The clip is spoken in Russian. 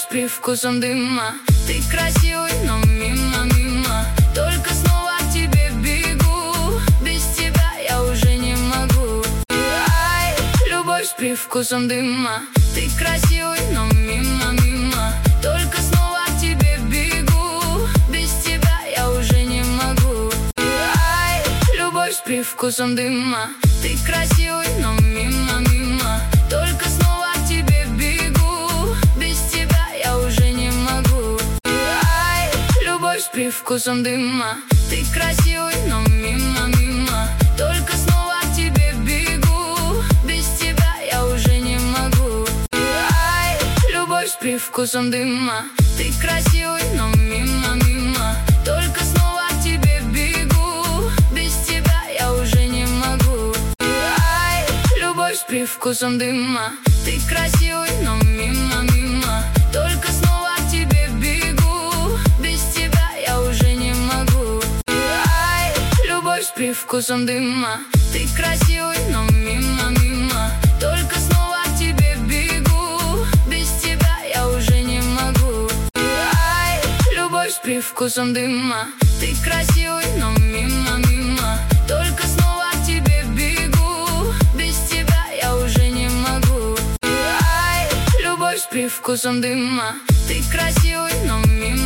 с привкусом дыма. Ты красивый, но мимо, мимо. Только снова к тебе бегу. Без тебя я уже не могу. Ай, любовь с привкусом дыма. Ты красивый, но мимо, мимо. Только снова к тебе бегу. Без тебя я уже не могу. Ай, любовь с привкусом дыма. Ты красивый, но мимо, мимо. Только снова к тебе бегу. Без тебя я уже не могу. Ай, любовь с привкусом дыма. Ты красивый, но мимо, мимо. Только снова к тебе бегу. Без тебя я уже не могу. Ай, любовь с привкусом дыма. Ты красивый, но мимо, мимо. Только снова к тебе бегу. Без тебя я уже не могу. Ай, любовь с привкусом дыма. Ты красивый, но мимо, мимо. Только снова к тебе бегу. Без тебя я уже не могу. Ай, любовь с привкусом дыма. Ты красивый, но мимо, мимо. Только снова к тебе бегу. Без тебя я уже не могу. Ай, любовь с привкусом дыма. Ты красивый, но мимо, мимо. Только снова к тебе бегу. Без тебя я уже не могу. Ай, любовь с привкусом дыма. Ты красивый, но мимо.